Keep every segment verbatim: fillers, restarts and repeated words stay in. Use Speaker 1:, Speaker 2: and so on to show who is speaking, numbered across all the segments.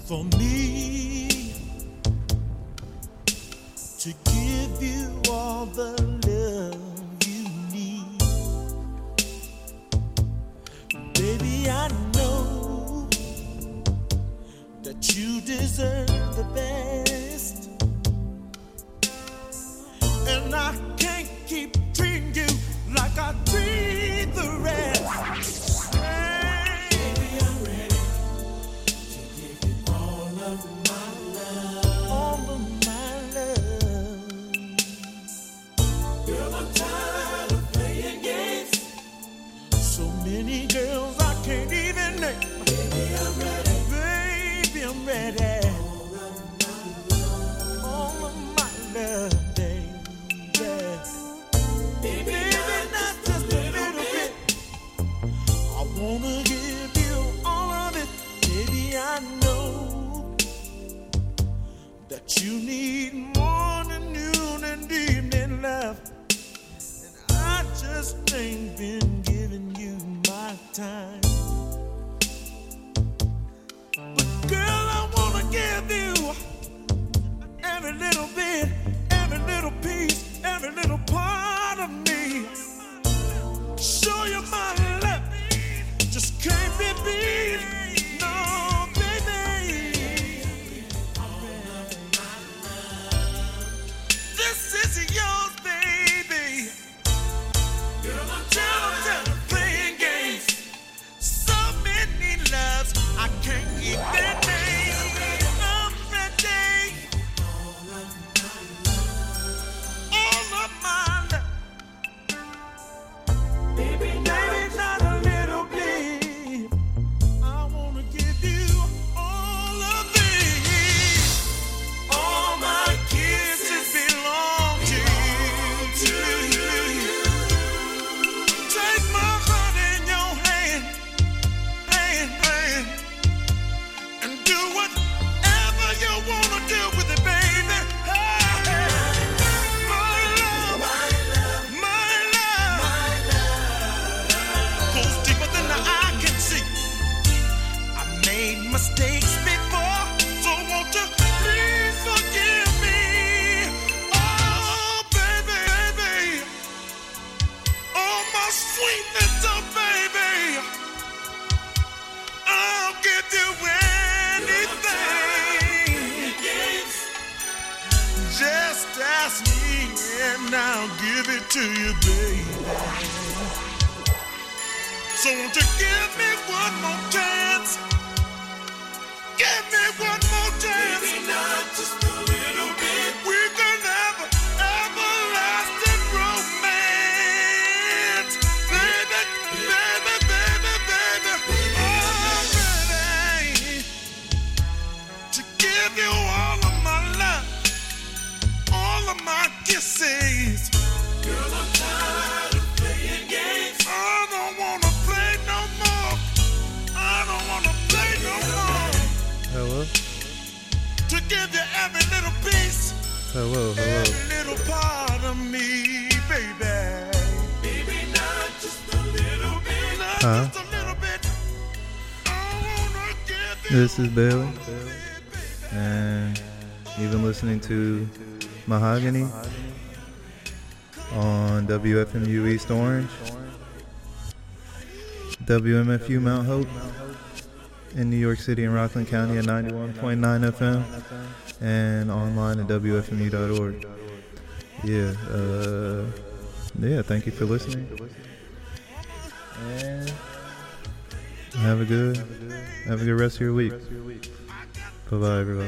Speaker 1: for me to give you all the love you need. Baby, I know that you deserve the best, and I can't keep treating you like I treat the rest. Girls I can't even name. Baby, I'm ready. Baby, I'm ready. All of my love, baby. Baby, baby, not just a little bit. I wanna give you all of it. Baby, I know that you need more than noon and evening love, and I just ain't been giving you my time. But girl, I wanna give you every little bit, every little piece, every little part of me. Show you my love, just can't be beat. No, baby, this is yours, baby. Girl, I'm down, down. I can't keep that name. I'm ready. All of my love. Baby, baby, not a little bit. I wanna give you all of these. All my kisses belong to you. Take my heart in your hand, hand, hand. Do whatever you wanna do with it, baby. Hey, my love, my love, my love, my love goes deeper than the eye can see. I made mistakes before, so won't you please forgive me? Oh, baby, baby, oh my sweet little baby, I'll give you anything. Just ask me and I'll give it to you, baby. So won't you give me one more chance? Give me one more chance. Maybe not just a little bit. We can have an everlasting romance. Baby, baby, baby, baby. I'm ready to give you all of my love, all of my kisses. Girl, I'm tired of playing games. I don't wanna play no more. I don't wanna play no more.
Speaker 2: Hello?
Speaker 1: To give you every little piece.
Speaker 2: Hello, hello.
Speaker 1: Every little part of me, baby. Baby, not just a little bit. Not
Speaker 2: huh?
Speaker 1: just a little bit. I wanna give you.
Speaker 2: This is Bailey. And you've been listening to Mahogany on W F M U East Orange, W M F U Mount Hope in New York City and Rockland County at ninety-one point nine F M, and online at W F M U dot org. Yeah, uh, yeah, thank you for listening. And have a good, have a good rest of your week. Bye-bye, everybody.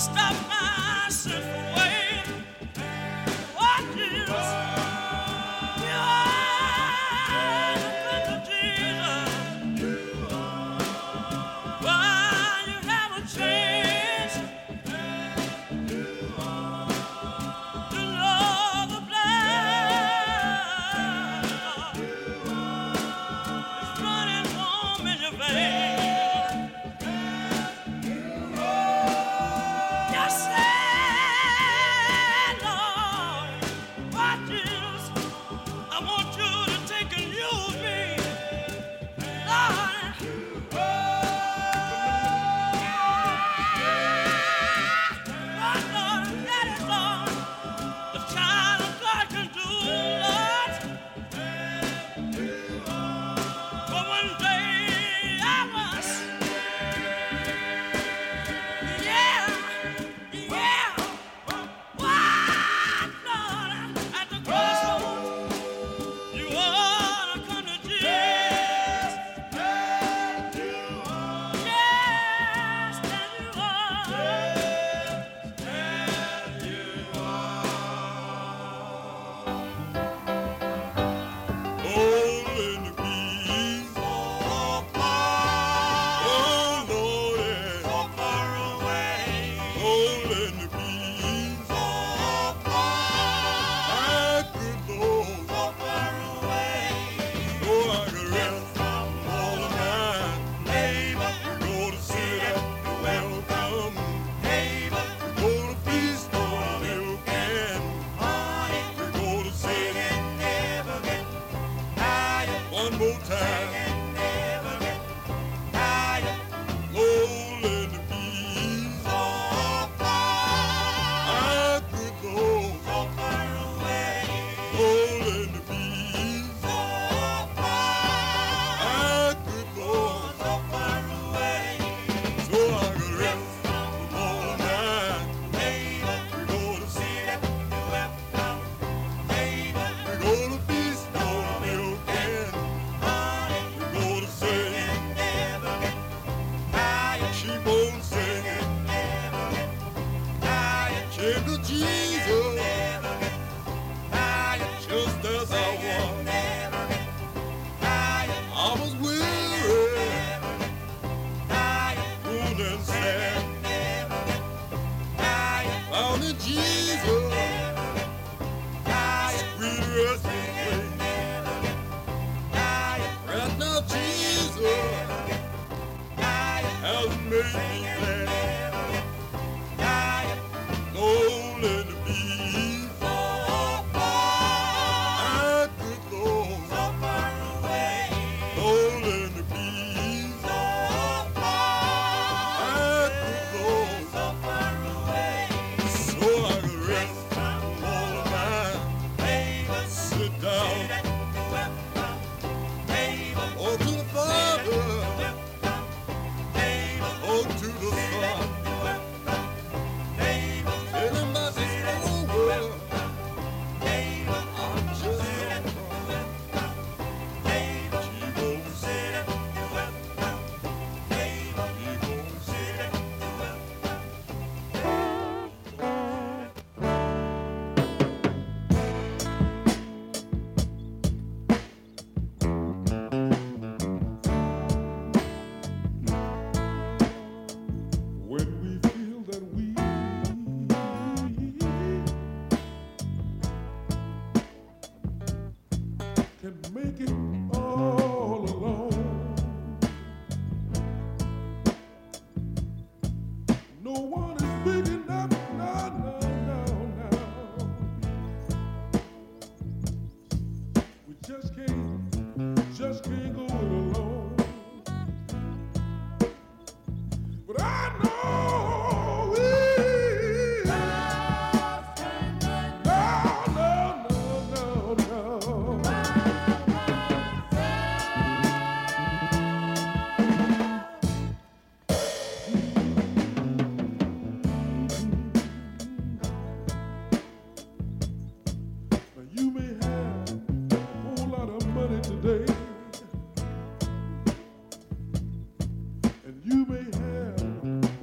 Speaker 1: You may have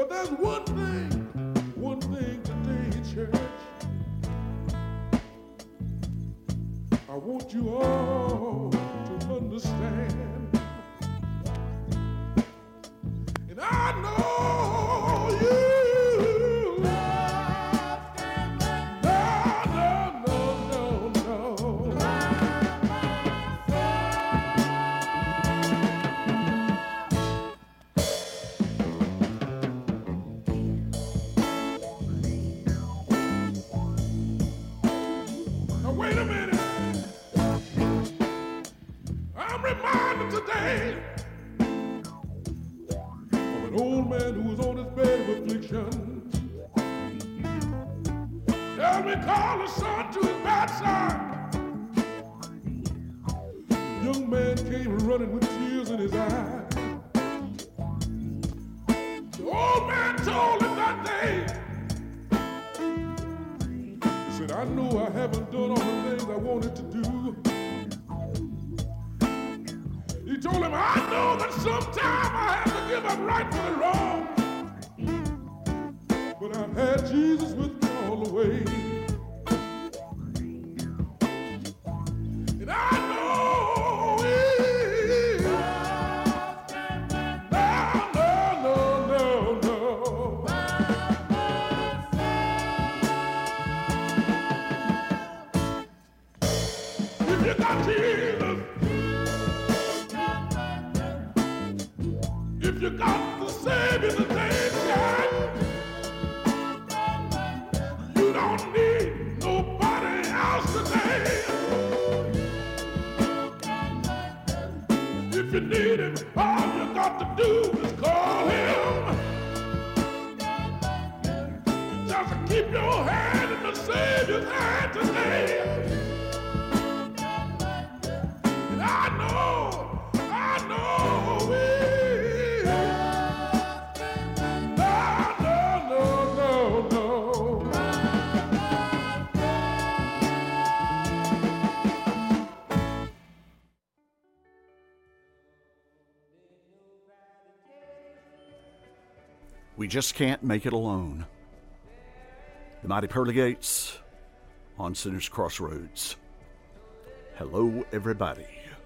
Speaker 1: there's one thing, one thing today, church. I want you all to understand. And I know you. Today of an old man who was on his bed of affliction. Tell me, call his son to his bedside. The young man came running with tears in his eyes. The old man told him that day, he said, I know I haven't done all the things I wanted to do. He told him, I know that sometime I have to give up right for the wrong. But I've had Jesus with me all the way. And I know he, no, no, no, no, no. If you got Jesus, if you got the Savior today, God, you don't need nobody else today. If you need him, all you got to do is call him. Just keep your hand in the Savior's hand today. And I know, I know we.
Speaker 3: We just can't make it alone. The Mighty Pearly Gates on Sinners Crossroads. Hello, everybody.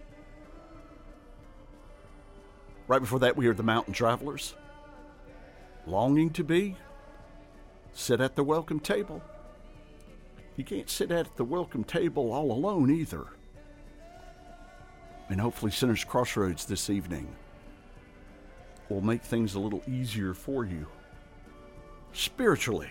Speaker 3: Right before that, we heard the Mountain Travelers. Longing to be. Sit at the welcome table. You can't sit at the welcome table all alone either. And hopefully Sinners Crossroads this evening will make things a little easier for you, spiritually,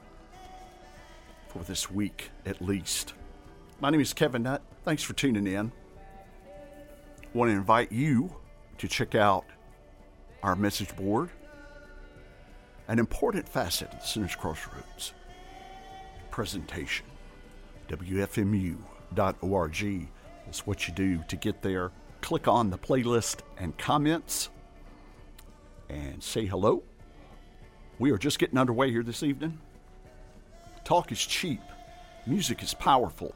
Speaker 3: for this week at least. My name is Kevin Nutt. Thanks for tuning in. I want to invite you to check out our message board. An important facet of the Sinners Crossroads presentation. W F M U dot org is what you do to get there. Click on the playlist and comments and say hello. We are just getting underway here this evening. Talk is cheap. Music is powerful.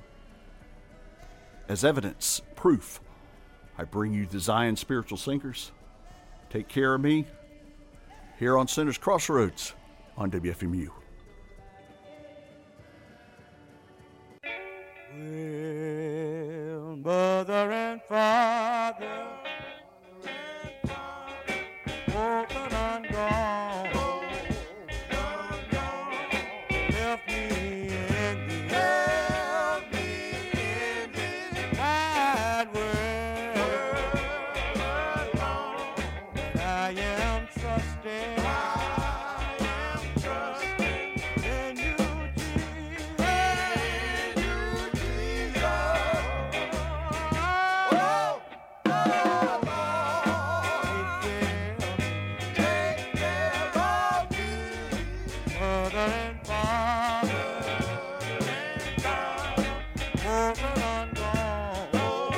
Speaker 3: As evidence, proof, I bring you the Zion Spiritual Singers. Take care of me here on Sinners Crossroads on W F M U.
Speaker 4: Well, mother and father, broken and gone, left me in the left me in this wide world alone. But I am trusting, I am trusting in you, Jesus, in you, Jesus. Oh, oh, oh. Take care, take care of me, mother and father, and God, broken and gone,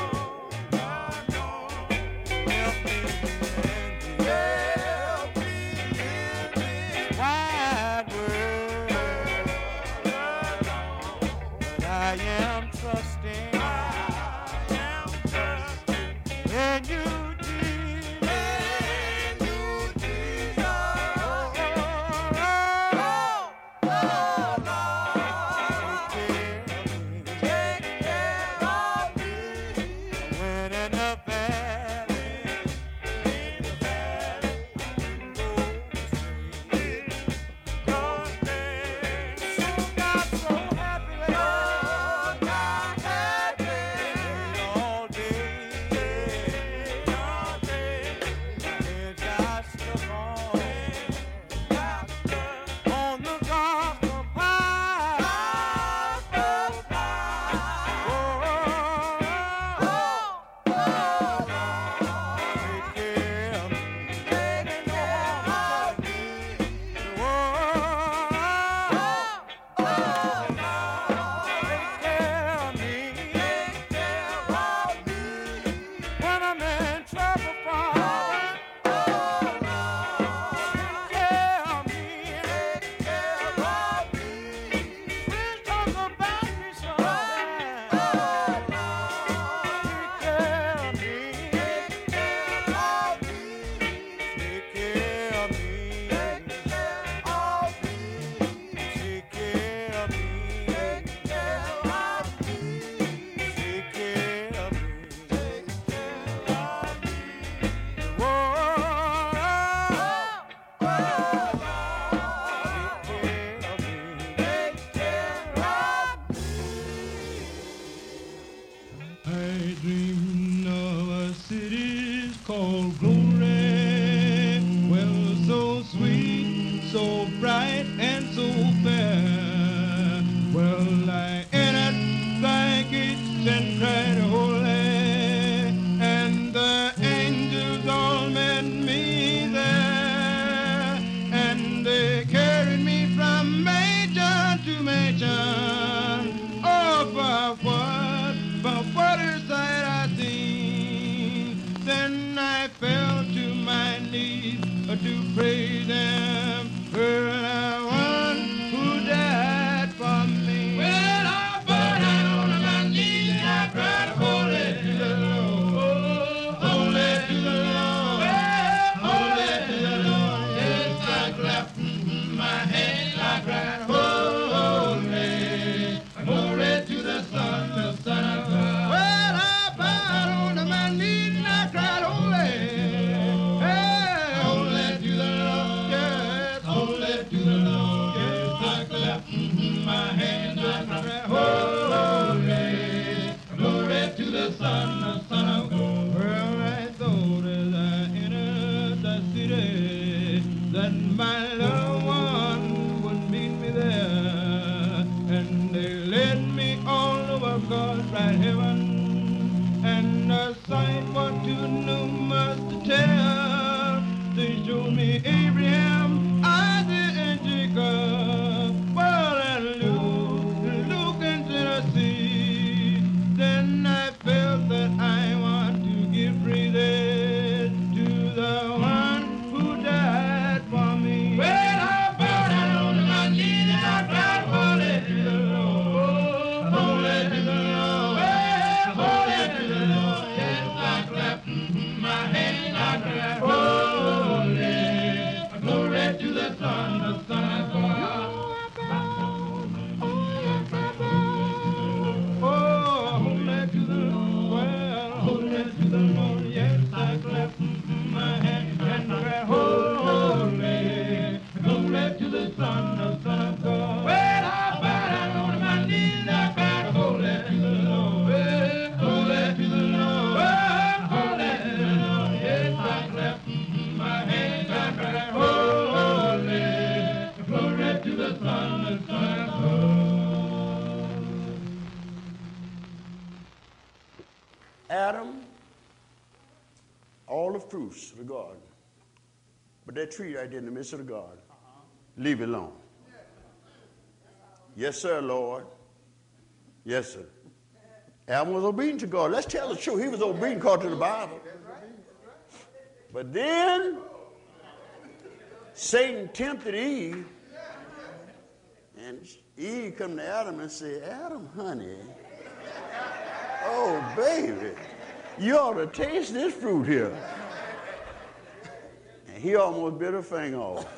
Speaker 4: help me in the help me in this wide world alone. But I am trusting, I am trusting in you, Jesus, in you, Jesus. Oh,
Speaker 5: sun, the sun of gold. Well, I thought as I entered the city that my loved one would meet me there. And they led me all over God's bright heaven, and the sight was too numerous to tell. They showed me Abraham, Isaac, and Jacob. Well, and look, look into the sea. Then I felt that I want to give praises to the one who died for me. Well, I bowed down on my knees and I cried, holy to the Lord, holy to the Lord, well, holy to the Lord. Yes, I clapped my hands, I cried, holy, glory to the Son, the Son of God. Oh, holy to the Lord, well, holy to the Lord. Yes, I clapped my hands and cried, holy, glory to the Son, the Son of God. Well, I bowed down on my knees, I cried, holy to the Lord, well, holy to the Lord, well, holy to the Lord. Yes, I clapped my hands, I cried, holy, glory to the Son, the Son of God.
Speaker 6: Adam, all the fruits of the garden, but that tree right there in the midst of the garden, leave it alone. Yes, sir, Lord. Yes, sir. Adam was obedient to God. Let's tell the truth. He was obedient according to the Bible. But then Satan tempted Eve, and Eve come to Adam and said, Adam, honey, oh, baby, you ought to taste this fruit here. And he almost bit her finger off.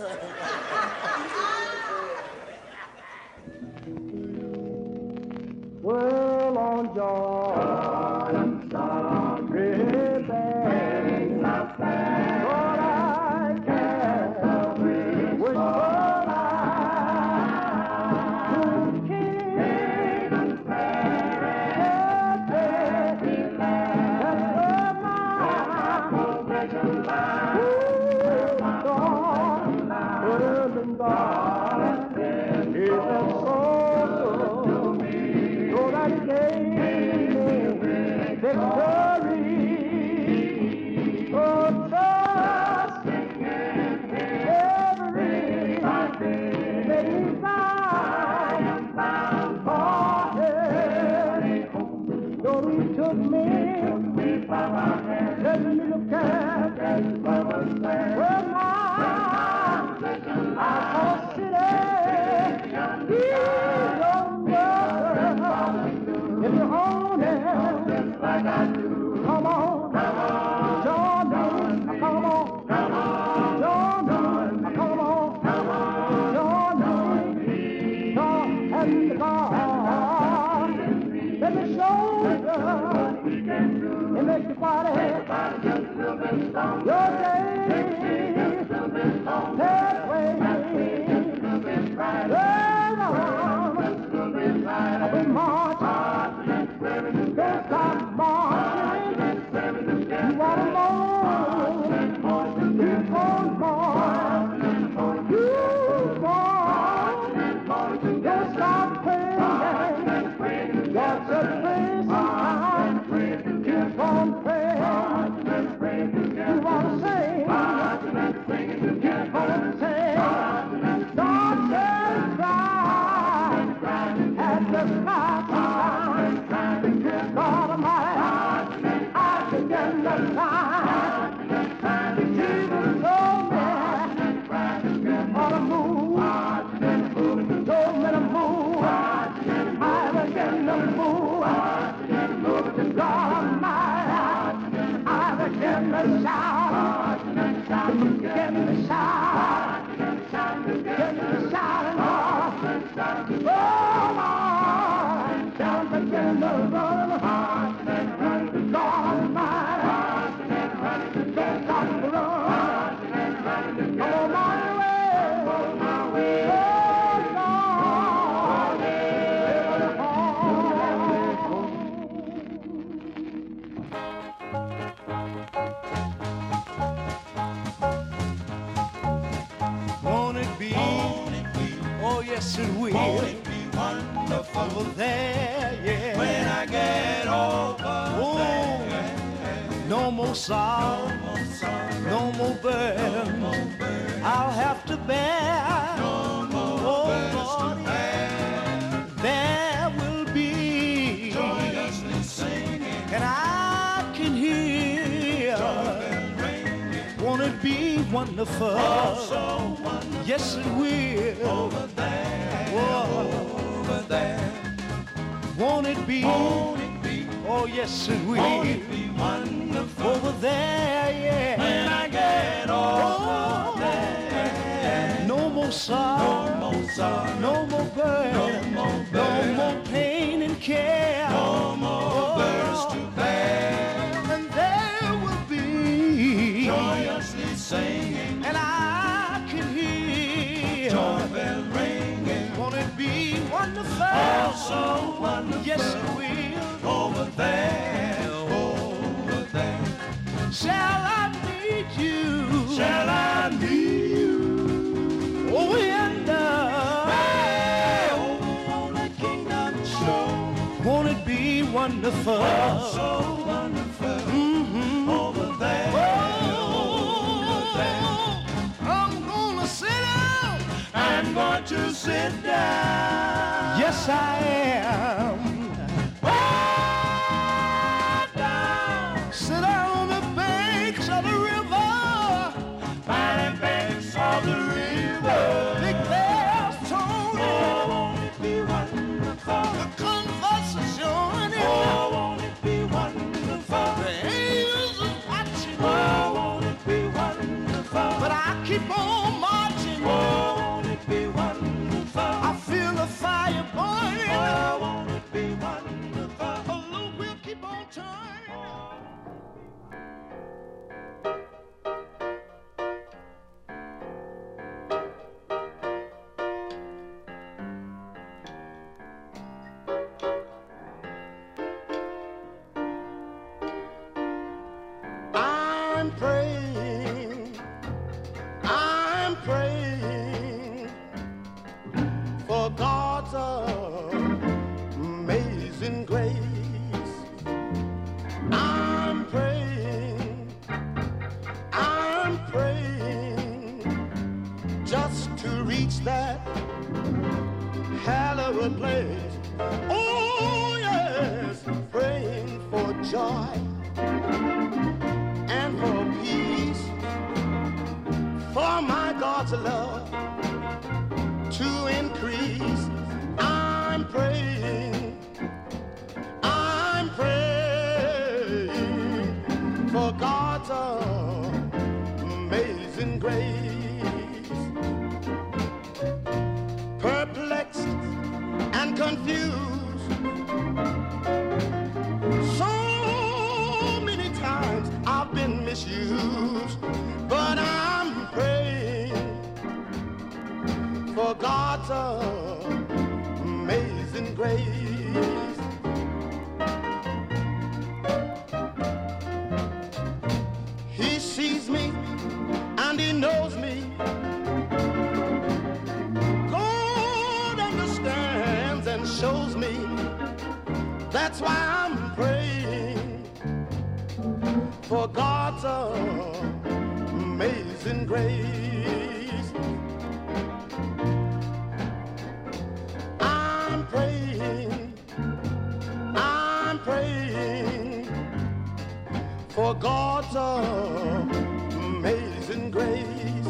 Speaker 5: Well, on Jordan's great banks I stand, Lord, I cast which all I who king and fair, that's where my possession lies. God, and God is a soul to me, so that He gave me victory. Oh, trust in every thing I am bound for Him. Though He took me by my hand, let me look at that promised land. Well, my I city, He don't work. If you own it, like I do, come on, come on, Jordan, come on, come on, Jordan, come on, come on, Jordan, come and God. Let me show you what He can do. It makes your body just a little bit stronger. Your day, just a little bit stronger. That way. Right on, I've been marching, don't stop marching, you want to know, keep on marching, you march, don't stop praying, God said pray sometime, keep on praying, you want to sing, keep on singing. God Almighty, I began to cry. Jesus told me on a move, told me to move. I began to move. God Almighty, I began to shout, began to shout, began to shout, Lord. Oh, Lord, down began to run.
Speaker 4: it will.
Speaker 5: Won't it be wonderful
Speaker 4: Over there, yeah.
Speaker 5: when I get over
Speaker 4: Oh,
Speaker 5: there?
Speaker 4: no more sorrow,
Speaker 5: No more sorrow,
Speaker 4: no more burden.
Speaker 5: no burden,
Speaker 4: I'll have to bear.
Speaker 5: no more
Speaker 4: Oh,
Speaker 5: burdens to
Speaker 4: Lord,
Speaker 5: bear.
Speaker 4: there will be,
Speaker 5: Joyously singing,
Speaker 4: and I can hear.
Speaker 5: doorbell ringing,
Speaker 4: Won't it be wonderful?
Speaker 5: oh so wonderful
Speaker 4: Yes, it will.
Speaker 5: over there,
Speaker 4: Whoa.
Speaker 5: over there.
Speaker 4: Won't it be?
Speaker 5: Won't it be,
Speaker 4: Oh, yes, it will.
Speaker 5: won't it be wonderful
Speaker 4: Over there, yeah.
Speaker 5: when I get over
Speaker 4: Oh,
Speaker 5: there?
Speaker 4: no more sorrow,
Speaker 5: No more sorrow,
Speaker 4: no more burden,
Speaker 5: no more
Speaker 4: no
Speaker 5: burden,
Speaker 4: more pain and care.
Speaker 5: no more burdens to bear.
Speaker 4: And there will be,
Speaker 5: Joyously singing,
Speaker 4: and I can hear.
Speaker 5: doorbell ringing,
Speaker 4: Won't it be wonderful?
Speaker 5: oh so wonderful
Speaker 4: Yes, it will.
Speaker 5: over there, over there.
Speaker 4: Shall I meet you?
Speaker 5: Shall I meet you
Speaker 4: Oh, yonder.
Speaker 5: way over on the kingdom shore?
Speaker 4: Won't it be wonderful?
Speaker 5: Oh, so wonderful
Speaker 4: Mm-hmm.
Speaker 5: over there, over there.
Speaker 4: I'm gonna sit down.
Speaker 5: I'm going to sit down.
Speaker 4: Yes, I am.
Speaker 5: Right down
Speaker 4: Sit down on the banks of the river.
Speaker 5: by the banks of the river.
Speaker 4: Big bells tolling.
Speaker 5: Oh, won't it be wonderful?
Speaker 4: The conversation.
Speaker 5: Oh, won't it be wonderful?
Speaker 4: The angels are watching.
Speaker 5: Oh, won't it be wonderful?
Speaker 4: But I keep on marching.
Speaker 5: Oh, won't it be wonderful?
Speaker 4: I feel the fire burning.
Speaker 5: Oh, won't it be wonderful?
Speaker 4: Oh, Lord, we'll keep on turning. I'm praying, I'm praying for God's amazing grace. I'm praying, I'm praying just to reach that hallowed place. Oh yes, praying for joy and for peace, for my God's love to increase. I'm praying, I'm praying for God's amazing grace. Perplexed and confused, so many times I've been misused, but I'm praying for God's amazing grace. He sees me and he knows me. God understands and shows me. That's why I'm praying for God's amazing grace. I'm praying, I'm praying for God's amazing grace.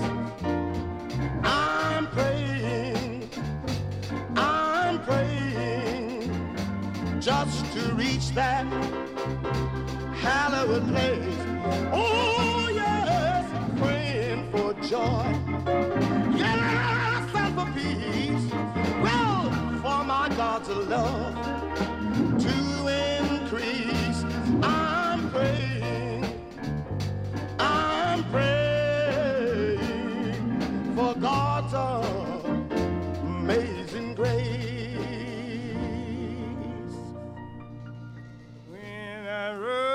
Speaker 4: I'm praying, I'm praying just to reach that hallowed place. Oh yes, praying for joy, yes, and for peace. Well, for my God's love to increase. I'm praying, I'm praying for God's amazing grace. When I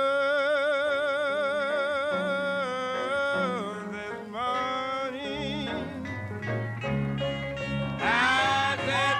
Speaker 4: rose this morning, I said,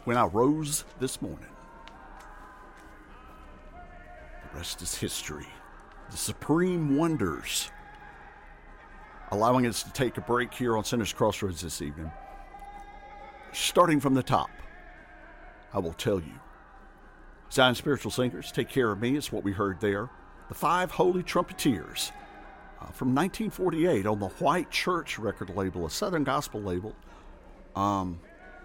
Speaker 3: When I rose this morning, the rest is history. The supreme wonders. Allowing us to take a break here on Sinners Crossroads this evening. Starting from the top, I will tell you. Zion Spiritual Singers, Take Care of Me is what we heard there. The Five Holy Trumpeters uh, from nineteen forty-eight on the White Church record label, a Southern gospel label. Um,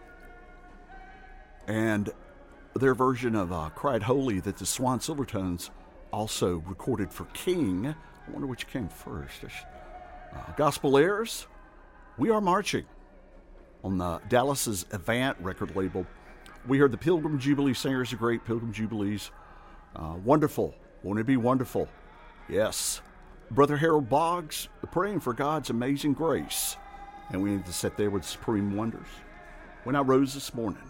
Speaker 3: and their version of uh, Cried Holy that the Swan Silvertones also recorded for King. I wonder which came first. Uh, Gospel Airs, We Are Marching on the Dallas's Avant record label. We heard the Pilgrim Jubilee Singers, the great Pilgrim Jubilees. Uh, wonderful. Won't it be wonderful? Yes. Brother Harold Boggs, Praying for God's Amazing Grace. And we need to sit there with Supreme Wonders. When I rose this morning,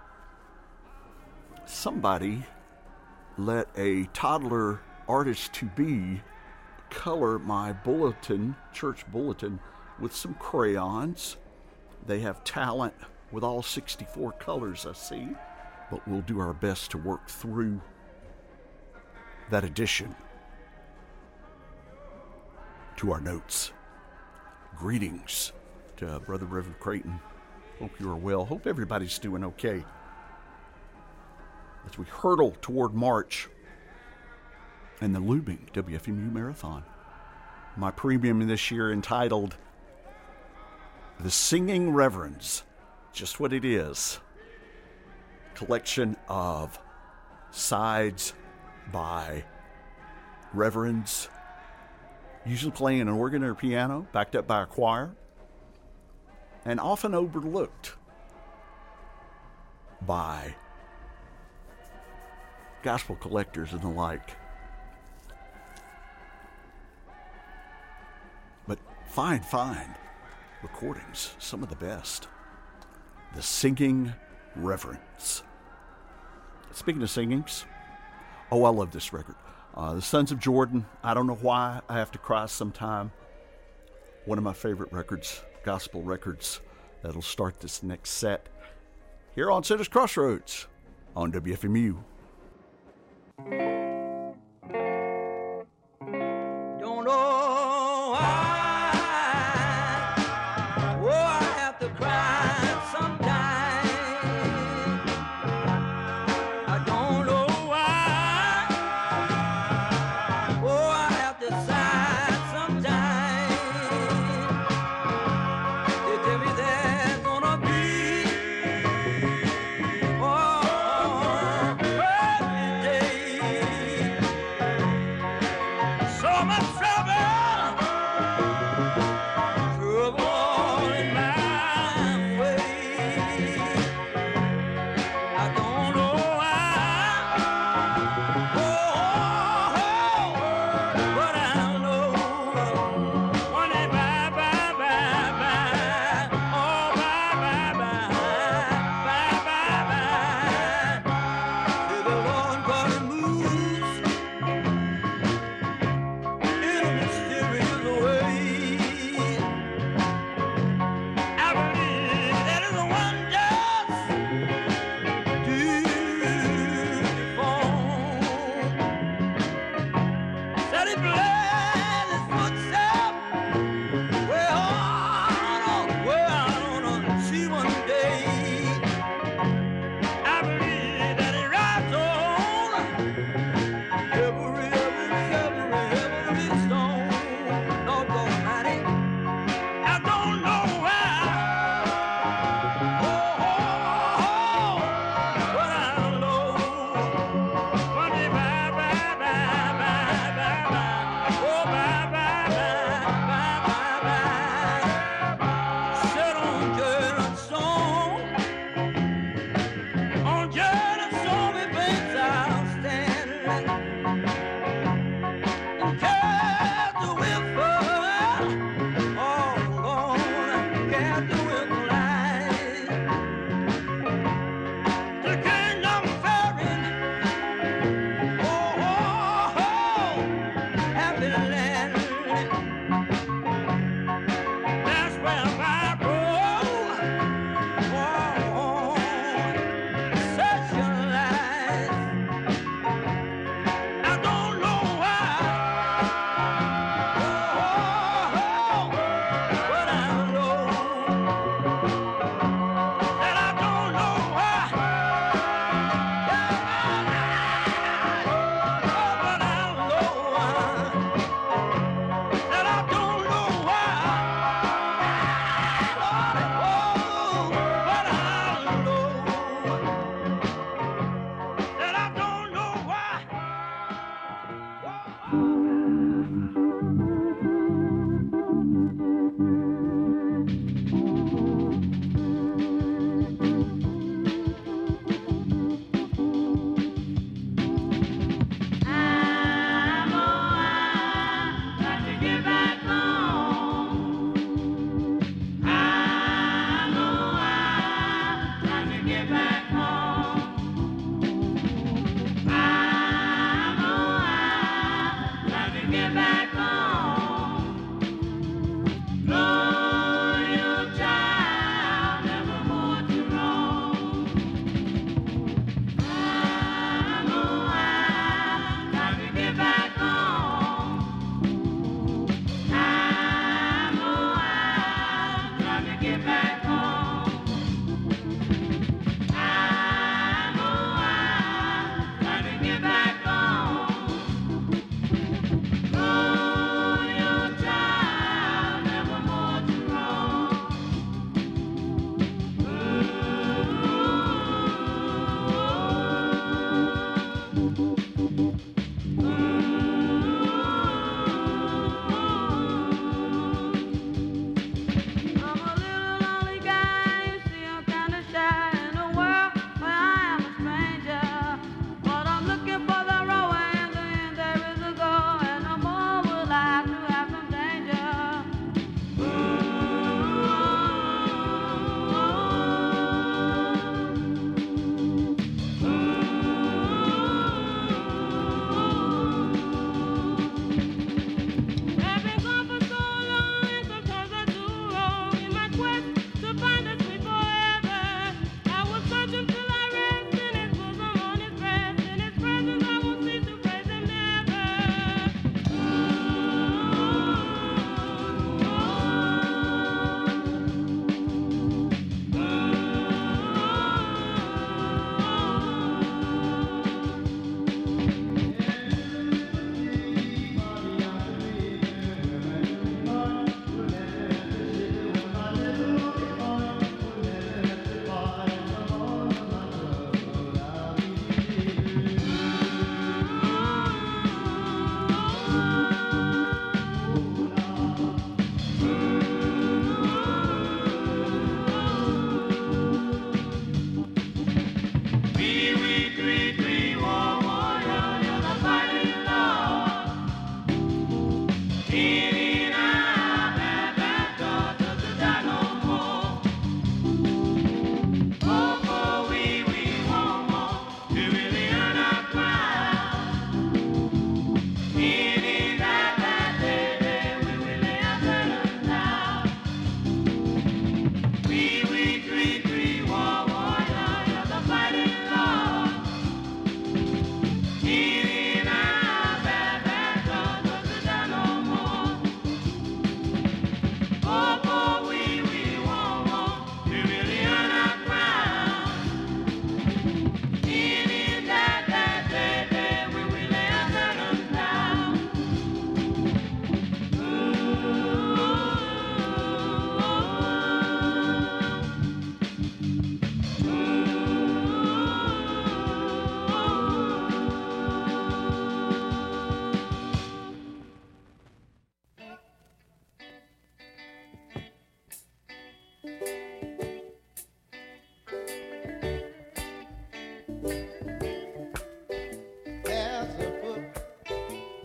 Speaker 3: somebody let a toddler artist-to-be color my bulletin, church bulletin, with some crayons. They have talent with all sixty-four colors, I see. But we'll do our best to work through that addition to our notes. Greetings to Brother Reverend Creighton. Hope you are well. Hope everybody's doing okay. As we hurtle toward March and the looming W F M U Marathon. My premium this year entitled The Singing Reverends. Just what it is. Collection of sides by reverends, usually playing an organ or piano, backed up by a choir, and often overlooked by gospel collectors and the like. But fine, fine recordings, some of the best. The Singing Reverends. Speaking of singings, oh, I love this record. Uh, the Sons of Jordan, I don't know why I have to cry sometime. One of my favorite records, gospel records, that'll start this next set here on Sinners Crossroads on W F M U.
Speaker 7: Don't know why, oh, I have to cry sometimes. I don't know why, oh, I have to sigh sometimes. They tell me there's gonna be, oh, birthday.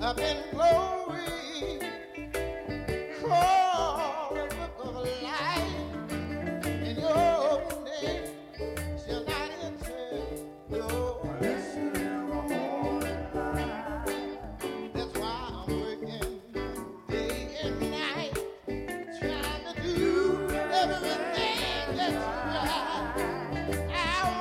Speaker 4: up in glory. Call the book of life, and your name shall not enter. No, that's why I'm working day and night, trying to do everything that's right. I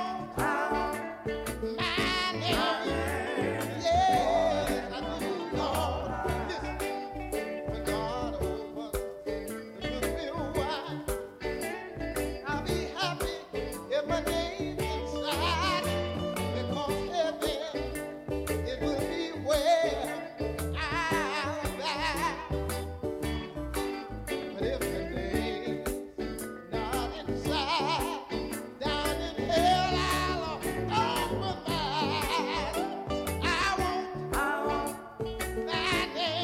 Speaker 4: want my name. Yes, I do, Lord. Listen, when God opens the book real wide, I'll be happy if my name's inside, because heaven, it will be where I'll die. But if the name's not inside, down in hell I'll open my eyes. I want my name.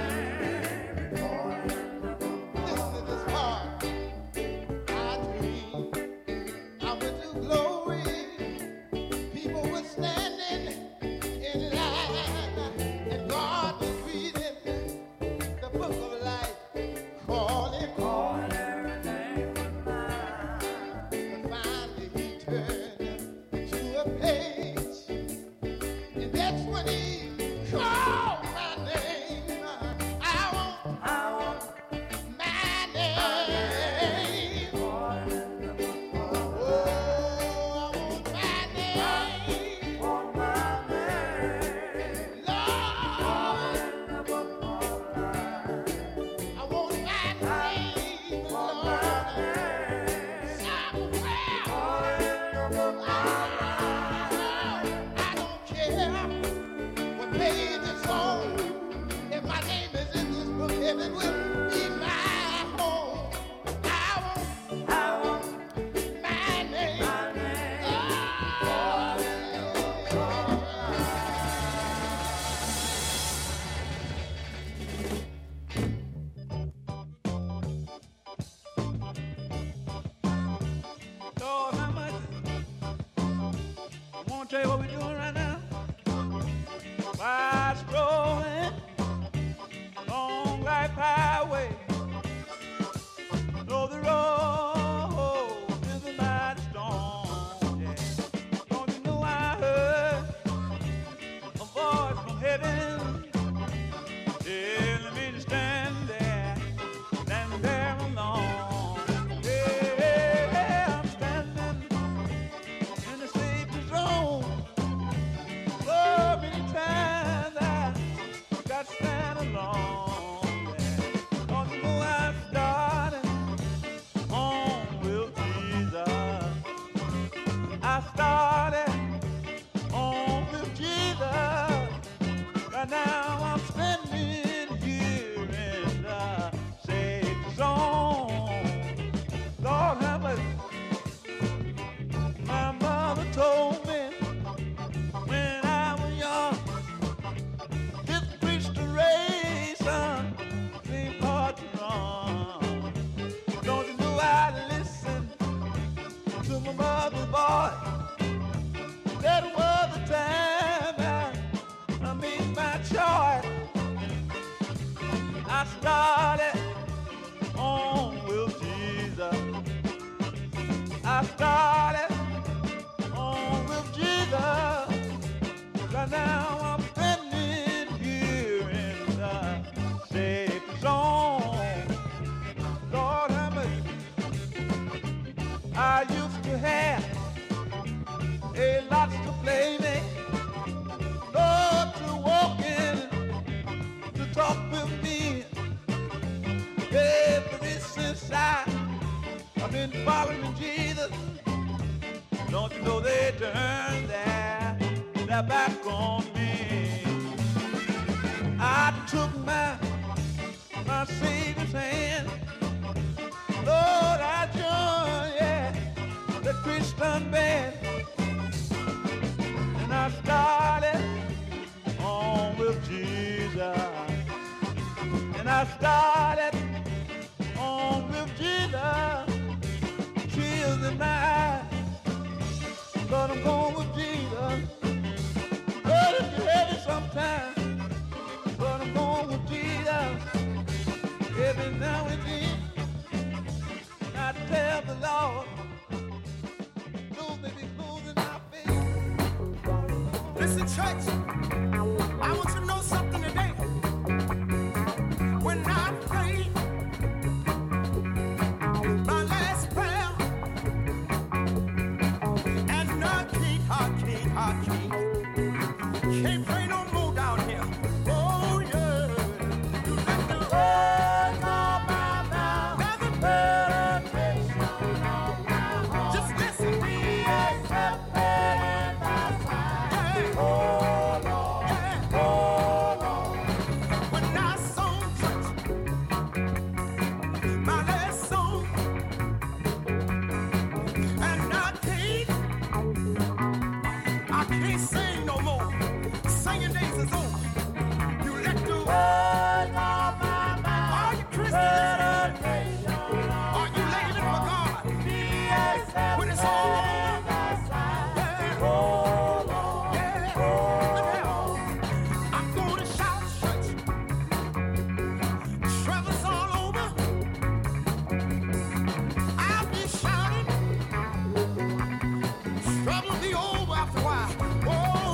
Speaker 4: Listen to this part. I dream I went to glory. People were standing in line, and God was reading the book of life, calling, calling every name of mine. But finally he turned to a page, and that's when he called my name. I want, I want my name. Oh, I want my name. Want my name. Lord, I want my name, Lord. Somewhere. I don't care what page it's on. If my name is in this book, heaven will be my home. I want, I want my name.
Speaker 5: Lord, how much? I want to tell you what we're doing right now. By strolling long life highway, know the road is a mighty storm. Yeah. Don't you know I heard a voice from heaven telling me to stand there, stand there alone. Yeah, I'm standing in the safety zone. So many times I got to stand alone. Yeah. Don't you know I started on with Jesus? I started on with Jesus. Right now I'm standing here in the safe zone. Lord have mercy. My mother told me when I was young, this restoration seemed hard to run. Don't you know I listened to my mother's voice? That was the time I, I made my choice. I started on with Jesus. I started on with Jesus. Right now I'm standing here in the safe zone. Lord have mercy. I used to have a lot to play me. Lord, to walk in, to talk with me. Ever since I, I've been following Jesus. Don't you know they turned their, their back on me? I took my, my Savior's hand. Lord, I joined, yeah, the Christian band. And I started on with Jesus. And I started on with Jesus. Tears in my eyes, but I'm going with Jesus. But if you heavy sometimes, but
Speaker 4: Listen, church, I want you to know something today. When I prayed my last prayer, and the king, our king, our king, can't pray no more down here. Oh, yeah. You let the words of my mouth, never meditation of my heart. Just listen. Be accepted in thy sight. Oh, Lord. Yeah. Oh, Lord. When I sung church, my last song, and I can't, I can't sing no more. Singing days is over. You let the words of my mouth, are you Christians? Are you living for God? When it's all over. Yeah. Oh, Lord. Yeah. I'm gonna shout church. Travels all over. I'll be shouting. Trouble be over after a while. Oh,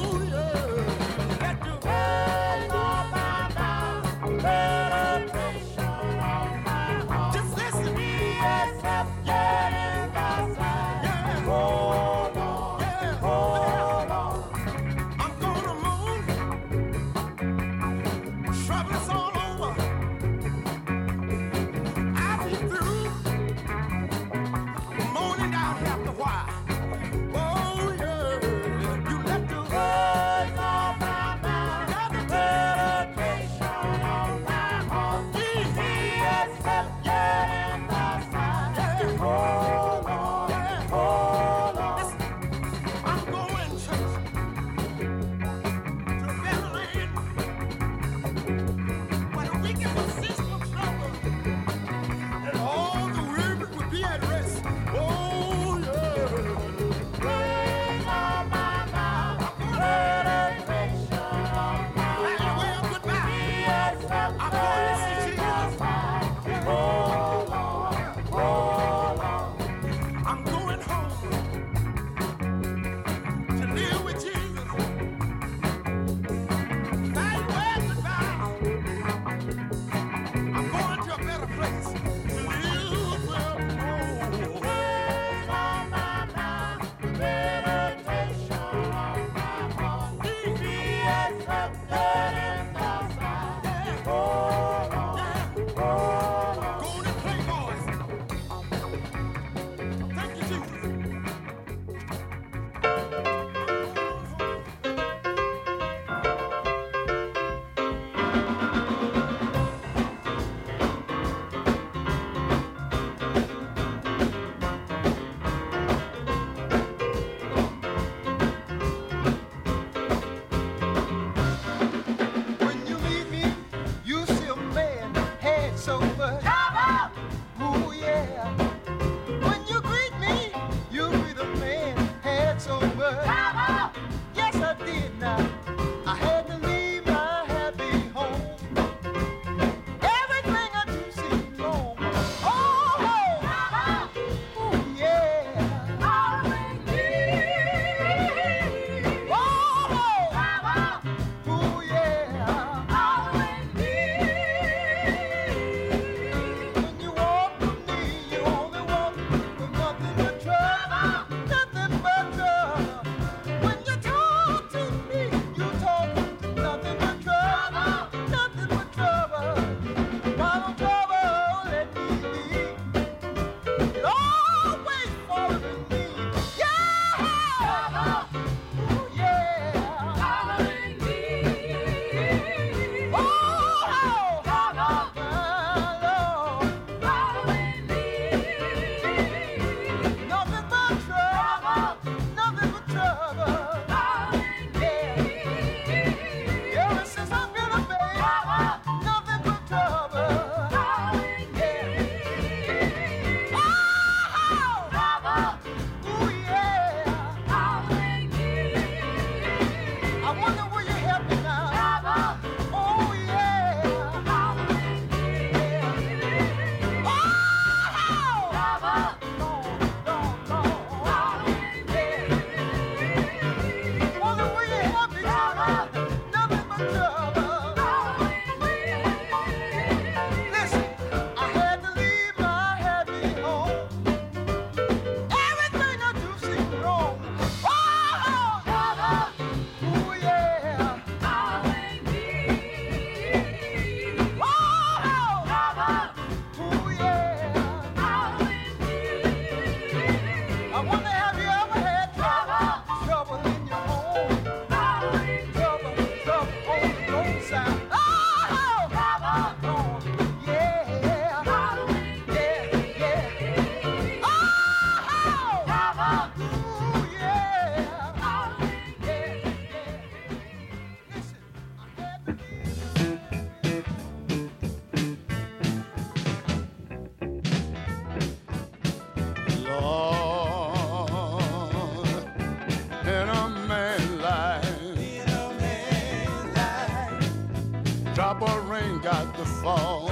Speaker 6: got to fall.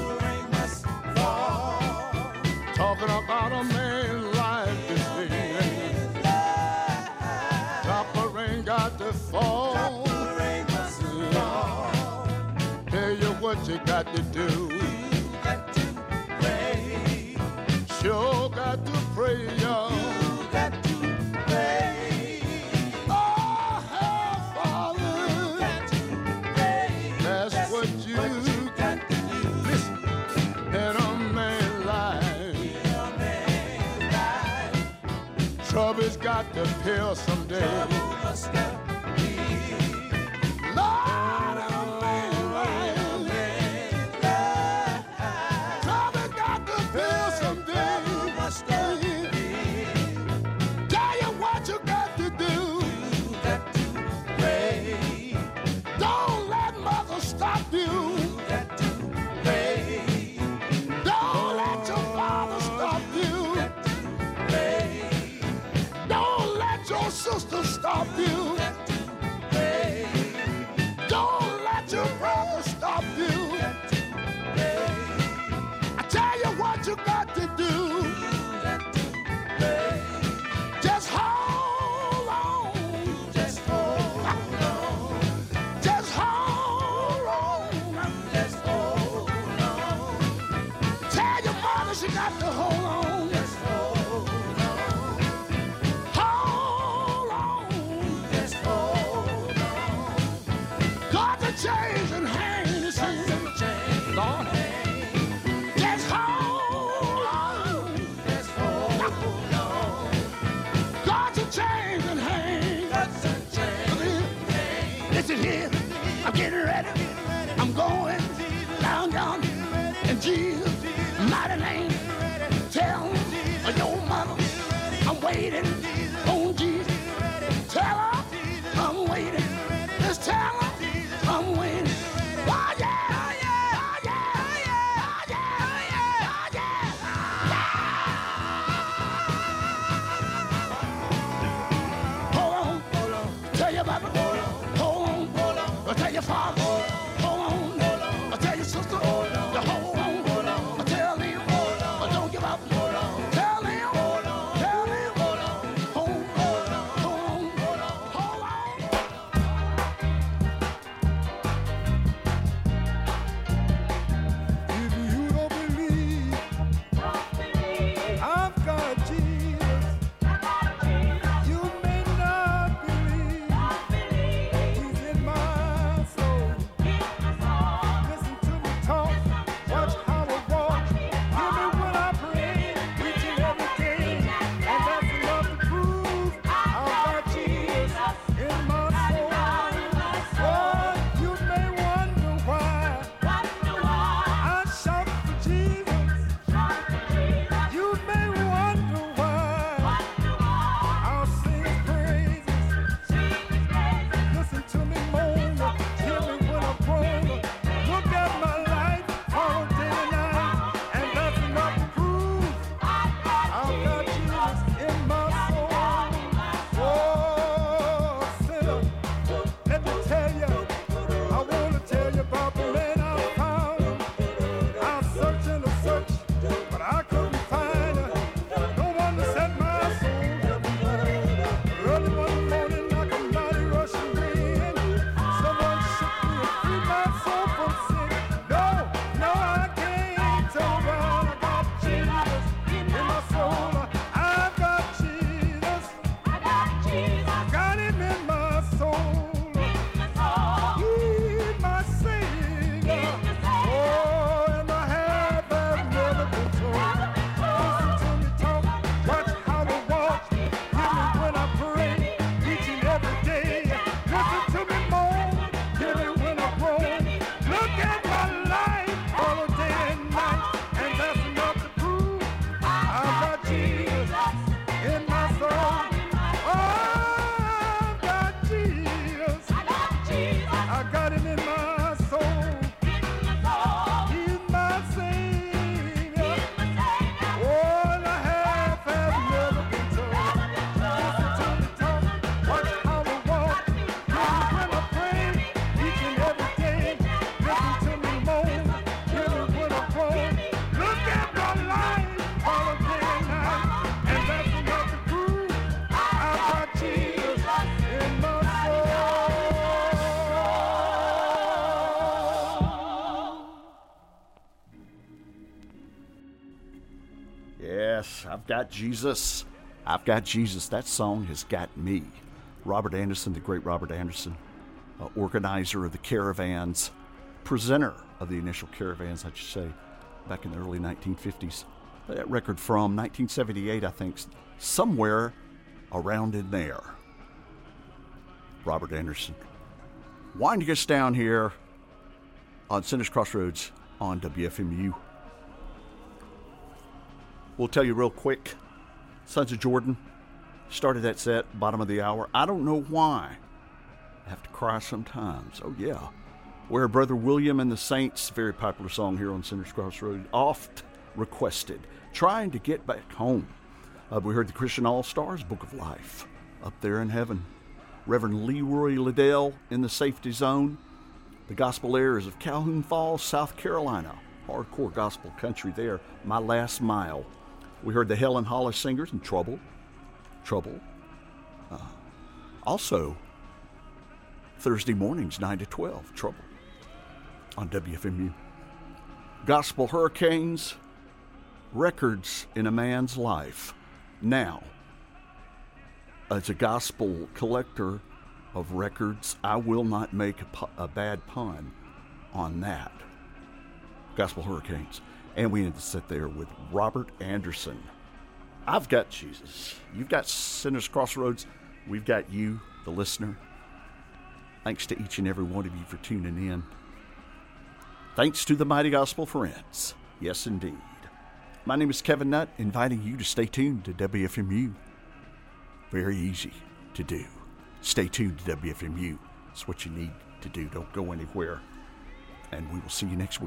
Speaker 6: Talking about a man's life this day. Drop of rain got to fall. Tell you what you got to do. Sure got to pray, y'all. Trouble's got to pay someday. Lord, a man life. Trouble's got to pay someday. Tell you what you got to do. Don't let mother stop you. Don't let your father stop you. Don't let your sister stop you. Don't let your brother stop you. I tell you what you got to do. Just hold on. Just hold on. Just hold on. Just hold on. Tell your mother she got to hold on. Just hold on. Changing hands, Lord. Just hold on. Just hold on. God's a changing hands. God's a changing hands. Listen here, I'm getting ready. I'm going down, down in Jesus' mighty name. Tell your mama I'm waiting on Jesus. Tell her I'm waiting. Just tell her. I'm waiting. Oh yeah, oh yeah, oh yeah, oh yeah, oh yeah, oh yeah. Hold on, hold on. Tell your mama, hold on, hold on, hold on. Tell your father, hold on, hold on. Tell your sister, hold on, hold on, hold on.
Speaker 3: I've got Jesus. I've got Jesus. That song has got me. Robert Anderson, the great Robert Anderson, uh, organizer of the caravans, presenter of the initial caravans, I should say, back in the early nineteen fifties. That record from nineteen seventy-eight, I think, somewhere around in there. Robert Anderson. Winding us down here on Sinners Crossroads on W F M U. We'll tell you real quick, Sons of Jordan started that set, bottom of the hour. I don't know why. I have to cry sometimes. Oh, yeah. Where Brother William and the Saints, very popular song here on Sinners Crossroads, oft requested, trying to get back home. Uh, we heard the Christian All-Stars, Book of Life, Up There in Heaven. Reverend Leroy Liddell in the Safety Zone. The Gospel Airs of Calhoun Falls, South Carolina. Hardcore gospel country there. My Last Mile. We heard the Helen Hollis Singers in Trouble. Trouble. Uh, also, Thursday mornings, nine to twelve, Trouble on W F M U. Gospel Hurricanes, Records in a Man's Life. Now, as a gospel collector of records, I will not make a, pu- a bad pun on that. Gospel Hurricanes. And we need to sit there with Robert Anderson. I've got Jesus. You've got Sinners Crossroads. We've got you, the listener. Thanks to each and every one of you for tuning in. Thanks to the Mighty Gospel Friends. Yes, indeed. My name is Kevin Nutt, inviting you to stay tuned to W F M U. Very easy to do. Stay tuned to W F M U. It's what you need to do. Don't go anywhere. And we will see you next week.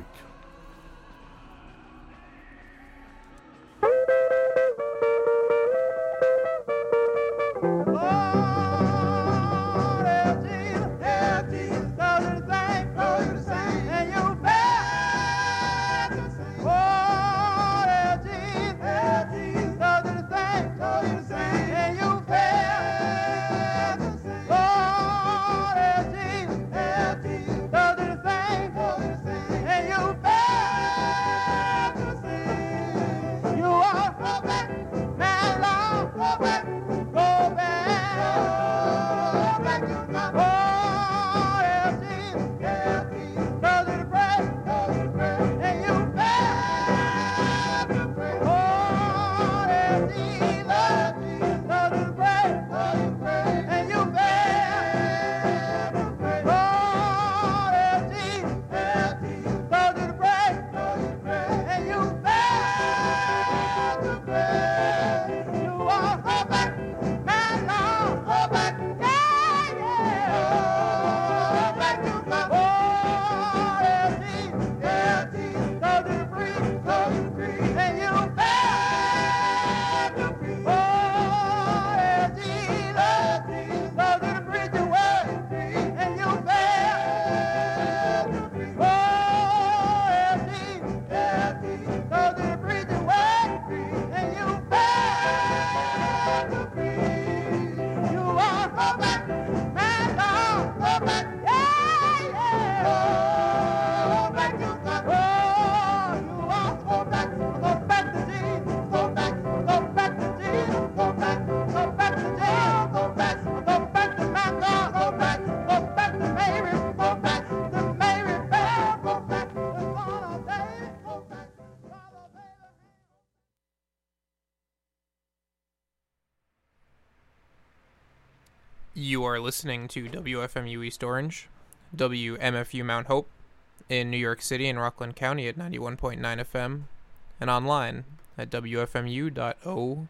Speaker 8: You are listening to W F M U East Orange, W M F U Mount Hope, in New York City and Rockland County at ninety-one point nine F M, and online at W F M U dot org.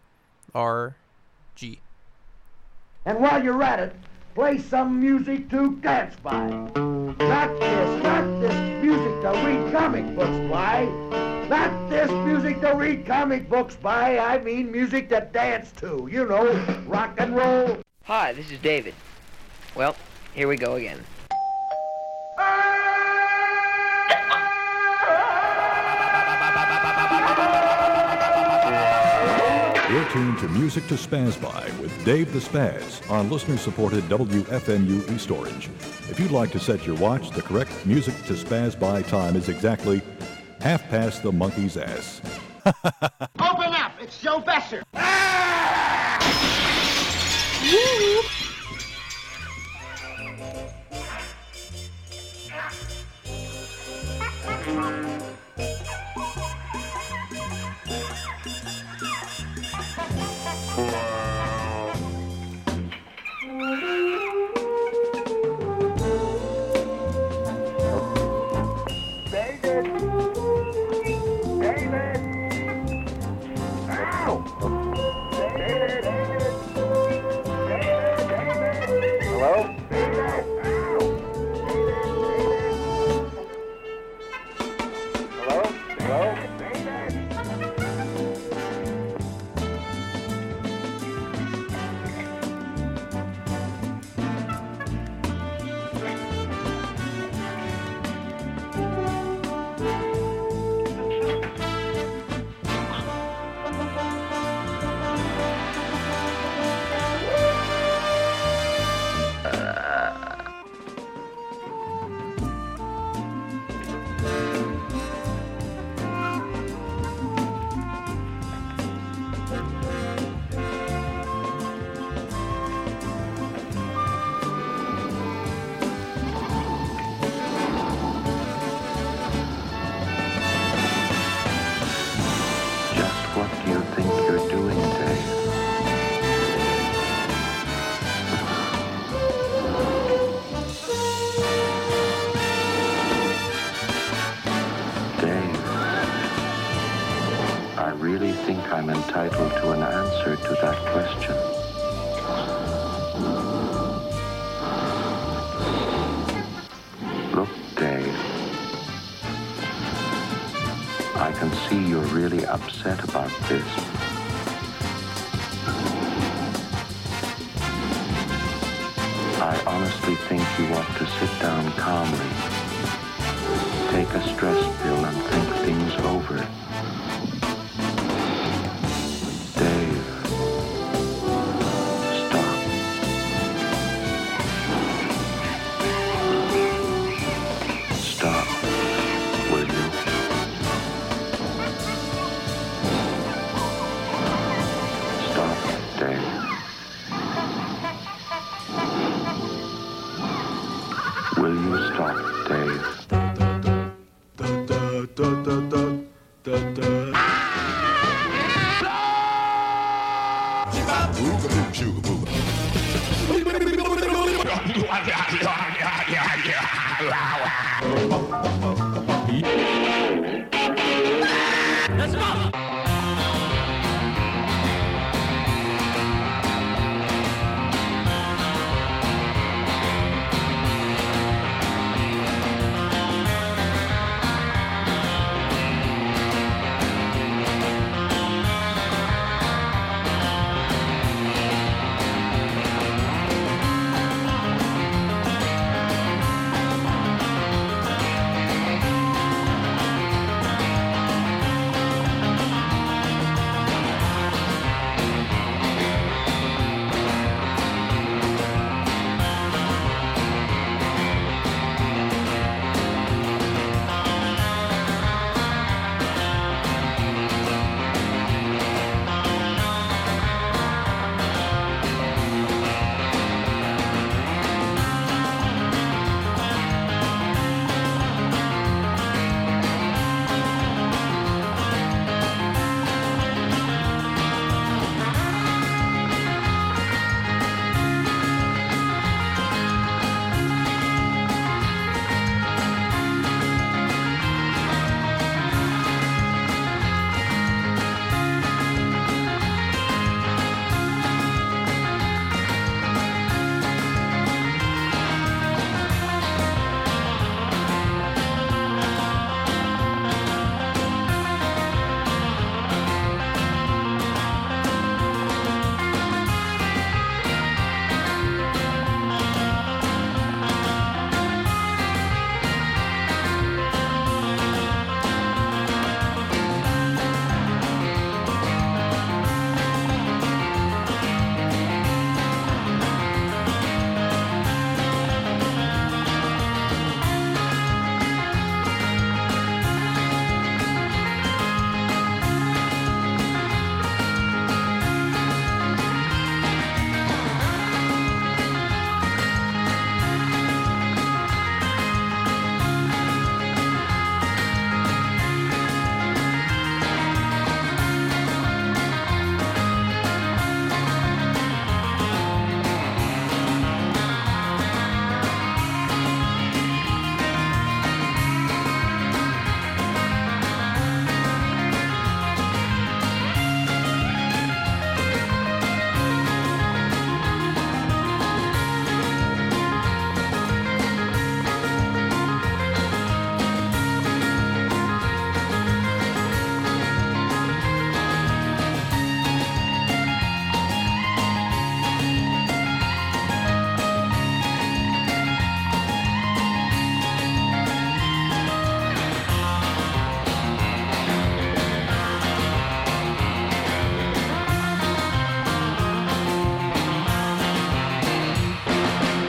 Speaker 9: And while you're at it, play some music to dance by. Not this, not this music to read comic books by. Not this music to read comic books by. I mean music to dance to. You know, rock and roll.
Speaker 10: Hi, this is David. Well, here we go again.
Speaker 11: You're tuned to Music to Spaz By with Dave the Spaz on listener-supported W F M U East Orange. If you'd like to set your watch, the correct Music to Spaz By time is exactly half past the monkey's ass.
Speaker 6: Open up!
Speaker 9: It's Joe Besser.
Speaker 12: I'm entitled to an answer to that question. Look, Dave, I can see you're really upset about this. I honestly think you ought to sit down calmly, take a stress pill and think things over.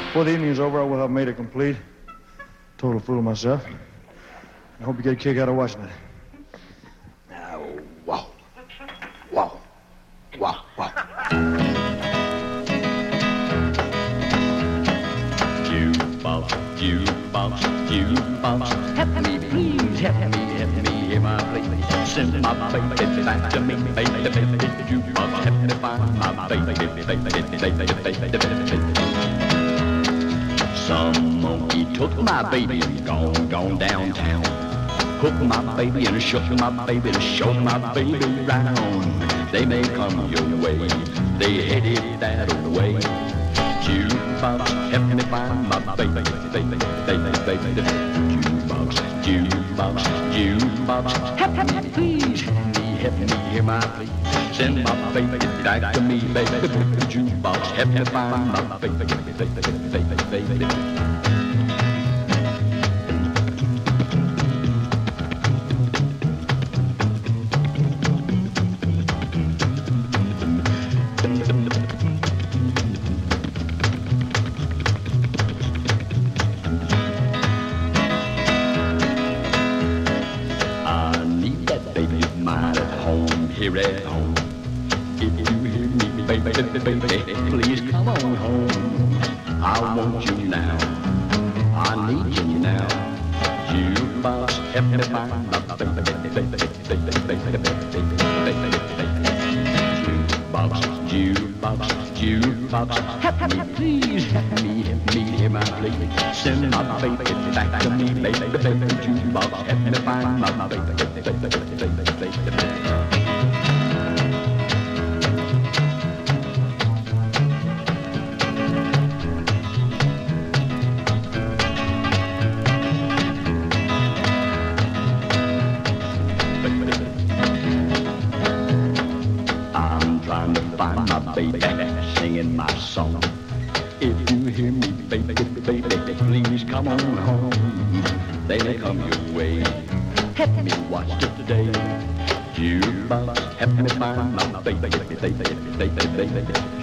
Speaker 13: Before the evening is over, I will have made it complete. Total fool of myself. I hope you get a kick out of watching it. Now, wow. Wow. Wow, wow.
Speaker 14: Jukebox, jukebox, jukebox. Help me, please, help me, help me, hear my plea. Send my baby back to me, baby, baby, jukebox. Help me find my baby, baby, baby, baby, baby. Some monkey took my baby and gone, gone downtown. Hooked my baby and shook my baby and showed my baby round. They may come your way, they headed that way. Jukebox, help me find my baby, baby, baby, baby, baby. Jukebox, jukebox, jukebox, help me please, help me, help me hear my plea. Send my baby back to me, baby. Jukebox, help me find my baby, baby, baby, baby, baby. Here at home, if you hear me, baby, baby, baby, please come on home. I want you now, I need you now. Jukebox, help me find my baby, baby, baby, baby, baby, baby. Jukebox, jukebox, jukebox, help me please, help me, help me hear my plea. Send my baby back to me, baby, baby. Jukebox, help me find my baby, baby, baby, baby, baby. Baby, singing my song. If you hear me, baby, baby, please come on home. They may come your way. Help me watch it today. Jukebox, help me find my baby, baby, baby, baby, baby.